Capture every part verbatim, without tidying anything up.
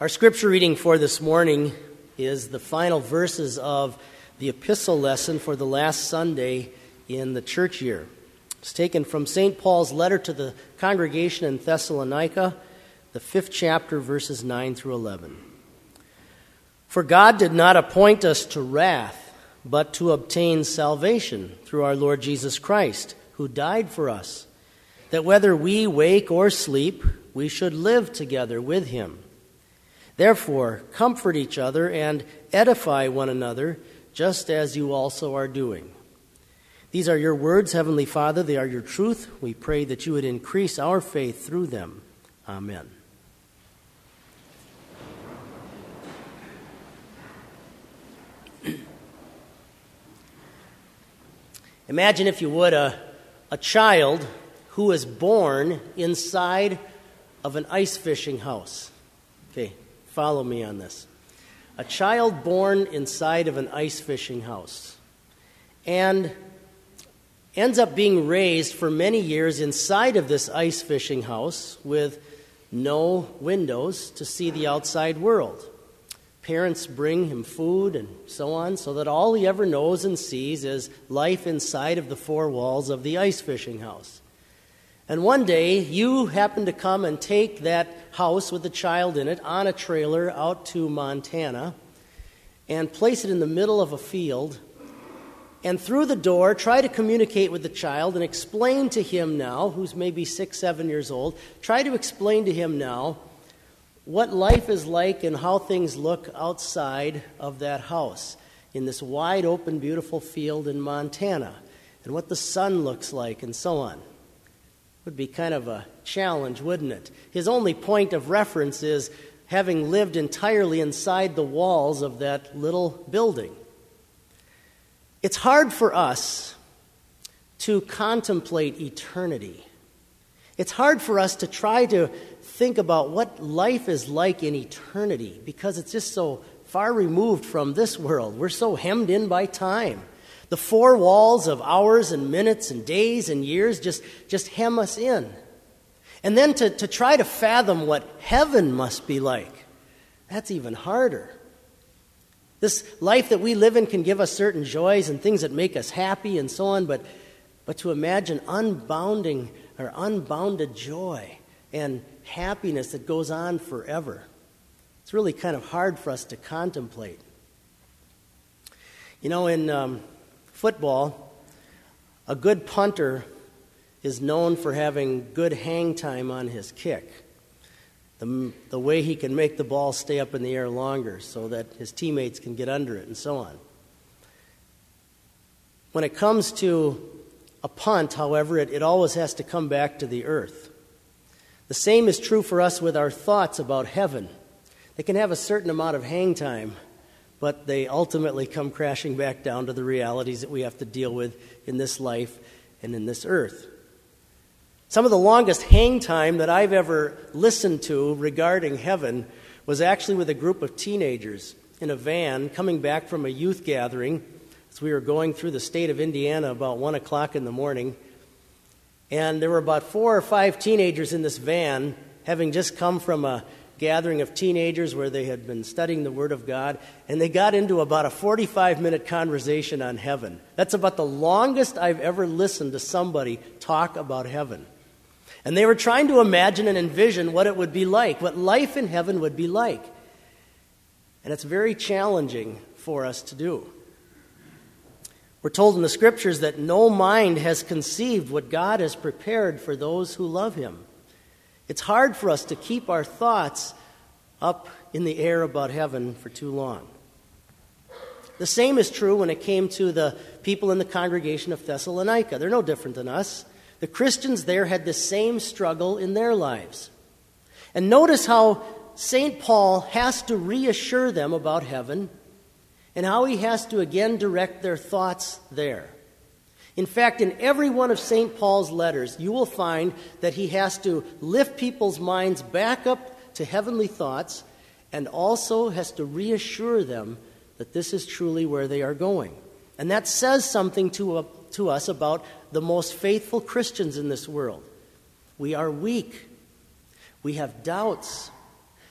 Our scripture reading for this morning is the final verses of the epistle lesson for the last Sunday in the church year. It's taken from Saint Paul's letter to the congregation in Thessalonica, the fifth chapter, verses nine through eleven. For God did not appoint us to wrath, but to obtain salvation through our Lord Jesus Christ, who died for us, that whether we wake or sleep, we should live together with him. Therefore, comfort each other and edify one another, just as you also are doing. These are your words, Heavenly Father. They are your truth. We pray that you would increase our faith through them. Amen. Imagine, if you would, a, a child who was born inside of an ice fishing house. Okay. Follow me on this. A child born inside of an ice fishing house and ends up being raised for many years inside of this ice fishing house with no windows to see the outside world. Parents bring him food and so on, so that all he ever knows and sees is life inside of the four walls of the ice fishing house. And one day, you happen to come and take that house with the child in it on a trailer out to Montana and place it in the middle of a field, and through the door try to communicate with the child and explain to him now, who's maybe six, seven years old, try to explain to him now what life is like and how things look outside of that house in this wide open, beautiful field in Montana, and what the sun looks like and so on. Would be kind of a challenge, wouldn't it? His only point of reference is having lived entirely inside the walls of that little building. It's hard for us to contemplate eternity. It's hard for us to try to think about what life is like in eternity because it's just so far removed from this world. We're so hemmed in by time. The four walls of hours and minutes and days and years just, just hem us in. And then to, to try to fathom what heaven must be like, that's even harder. This life that we live in can give us certain joys and things that make us happy and so on, but, but to imagine unbounding or unbounded joy and happiness that goes on forever, it's really kind of hard for us to contemplate. You know, in Um, football, a good punter is known for having good hang time on his kick. The, the way he can make the ball stay up in the air longer so that his teammates can get under it and so on. When it comes to a punt, however, it, it always has to come back to the earth. The same is true for us with our thoughts about heaven. They can have a certain amount of hang time, but they ultimately come crashing back down to the realities that we have to deal with in this life and in this earth. Some of the longest hang time that I've ever listened to regarding heaven was actually with a group of teenagers in a van coming back from a youth gathering as we were going through the state of Indiana about one o'clock in the morning. And there were about four or five teenagers in this van having just come from a gathering of teenagers where they had been studying the Word of God, and they got into about a forty-five minute conversation on heaven. That's about the longest I've ever listened to somebody talk about heaven. And they were trying to imagine and envision what it would be like, what life in heaven would be like. And it's very challenging for us to do. We're told in the Scriptures that no mind has conceived what God has prepared for those who love him. It's hard for us to keep our thoughts up in the air about heaven for too long. The same is true when it came to the people in the congregation of Thessalonica. They're no different than us. The Christians there had the same struggle in their lives. And notice how Saint Paul has to reassure them about heaven and how he has to again direct their thoughts there. In fact, in every one of Saint Paul's letters, you will find that he has to lift people's minds back up to heavenly thoughts and also has to reassure them that this is truly where they are going. And that says something to, uh, to us about the most faithful Christians in this world. We are weak. We have doubts.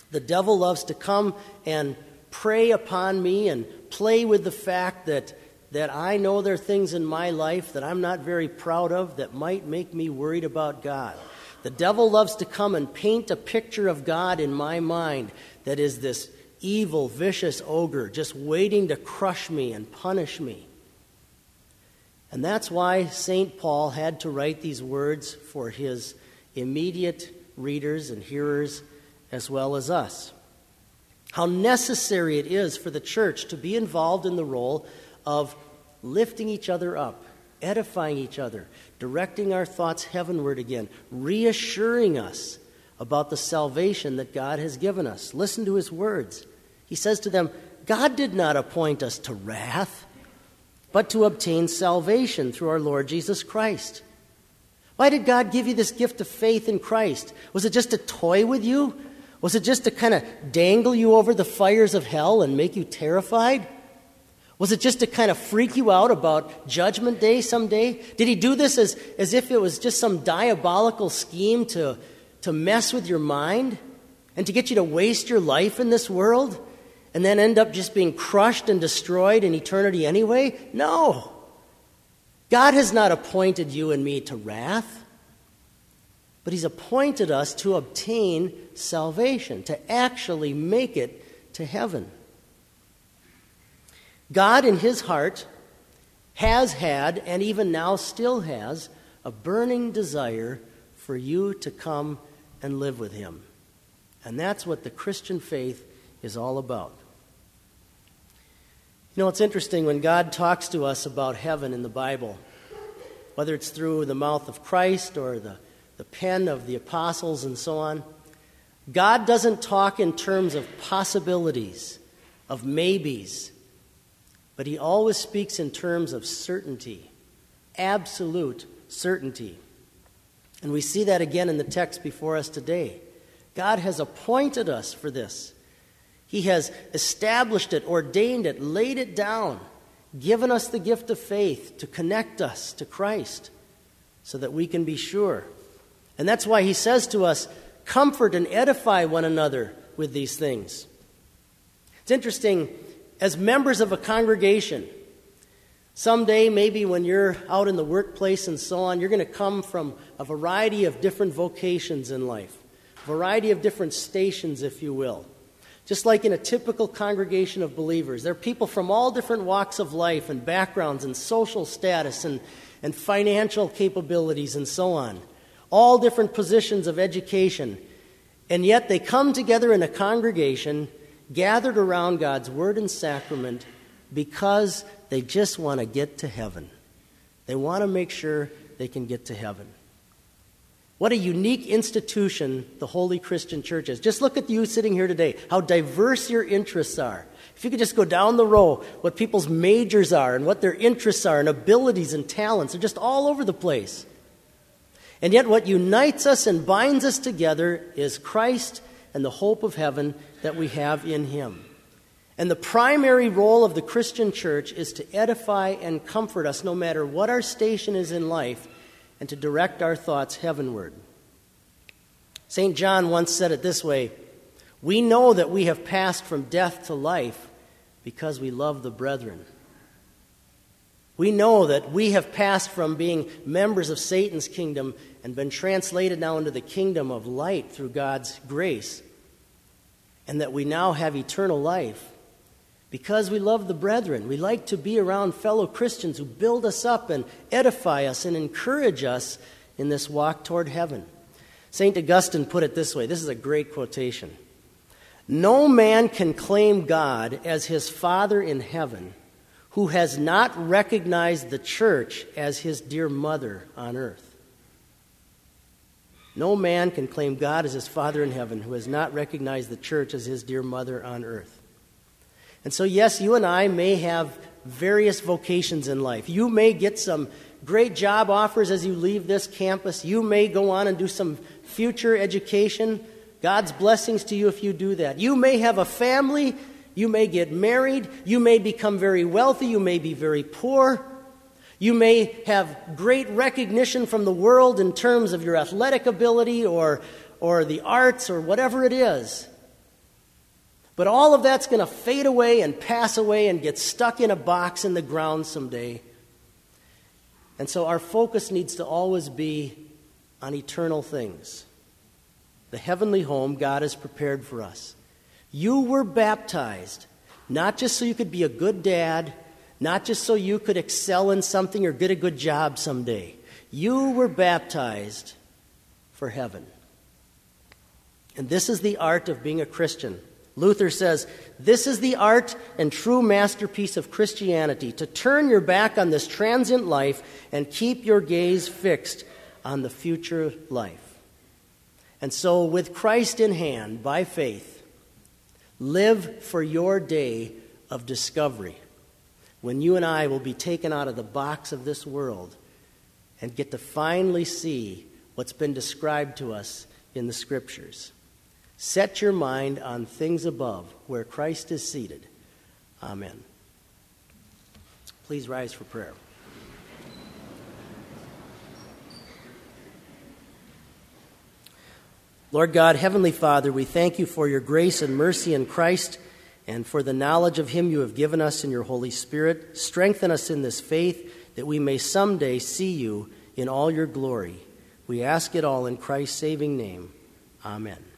The devil loves to come and prey upon me and play with the fact that, that I know there are things in my life that I'm not very proud of that might make me worried about God. The devil loves to come and paint a picture of God in my mind that is this evil, vicious ogre just waiting to crush me and punish me. And that's why Saint Paul had to write these words for his immediate readers and hearers as well as us. How necessary it is for the church to be involved in the role of lifting each other up, edifying each other, directing our thoughts heavenward again, reassuring us about the salvation that God has given us. Listen to his words. He says to them, God did not appoint us to wrath, but to obtain salvation through our Lord Jesus Christ. Why did God give you this gift of faith in Christ? Was it just to toy with you? Was it just to kind of dangle you over the fires of hell and make you terrified? Was it just to kind of freak you out about Judgment Day someday? Did he do this as, as if it was just some diabolical scheme to, to mess with your mind and to get you to waste your life in this world and then end up just being crushed and destroyed in eternity anyway? No. God has not appointed you and me to wrath, but he's appointed us to obtain salvation, to actually make it to heaven. God in his heart has had, and even now still has, a burning desire for you to come and live with him. And that's what the Christian faith is all about. You know, it's interesting when God talks to us about heaven in the Bible, whether it's through the mouth of Christ or the, the pen of the apostles and so on, God doesn't talk in terms of possibilities, of maybes, but he always speaks in terms of certainty, absolute certainty. And we see that again in the text before us today. God has appointed us for this. He has established it, ordained it, laid it down, given us the gift of faith to connect us to Christ so that we can be sure. And that's why he says to us, comfort and edify one another with these things. It's interesting, as members of a congregation, someday maybe when you're out in the workplace and so on, you're going to come from a variety of different vocations in life, a variety of different stations, if you will. Just like in a typical congregation of believers, there are people from all different walks of life and backgrounds and social status and, and financial capabilities and so on. All different positions of education. And yet they come together in a congregation gathered around God's word and sacrament because they just want to get to heaven. They want to make sure they can get to heaven. What a unique institution the Holy Christian Church is. Just look at you sitting here today, how diverse your interests are. If you could just go down the row, what people's majors are and what their interests are and abilities and talents are just all over the place. And yet what unites us and binds us together is Christ and the hope of heaven that we have in him. And the primary role of the Christian church is to edify and comfort us no matter what our station is in life, and to direct our thoughts heavenward. Saint John once said it this way, we know that we have passed from death to life because we love the brethren. We know that we have passed from being members of Satan's kingdom and been translated now into the kingdom of light through God's grace, and that we now have eternal life because we love the brethren. We like to be around fellow Christians who build us up and edify us and encourage us in this walk toward heaven. Saint Augustine put it this way. This is a great quotation. No man can claim God as his Father in heaven who has not recognized the church as his dear mother on earth. No man can claim God as his Father in heaven who has not recognized the church as his dear mother on earth. And so, yes, you and I may have various vocations in life. You may get some great job offers as you leave this campus. You may go on and do some future education. God's blessings to you if you do that. You may have a family. You may get married. You may become very wealthy. You may be very poor. You may have great recognition from the world in terms of your athletic ability or, or the arts or whatever it is. But all of that's going to fade away and pass away and get stuck in a box in the ground someday. And so our focus needs to always be on eternal things. The heavenly home God has prepared for us. You were baptized, not just so you could be a good dad, not just so you could excel in something or get a good job someday. You were baptized for heaven. And this is the art of being a Christian. Luther says, this is the art and true masterpiece of Christianity, to turn your back on this transient life and keep your gaze fixed on the future life. And so, with Christ in hand, by faith, live for your day of discovery, when you and I will be taken out of the box of this world and get to finally see what's been described to us in the Scriptures. Set your mind on things above, where Christ is seated. Amen. Please rise for prayer. Lord God, Heavenly Father, we thank you for your grace and mercy in Christ and for the knowledge of him you have given us in your Holy Spirit. Strengthen us in this faith that we may someday see you in all your glory. We ask it all in Christ's saving name. Amen.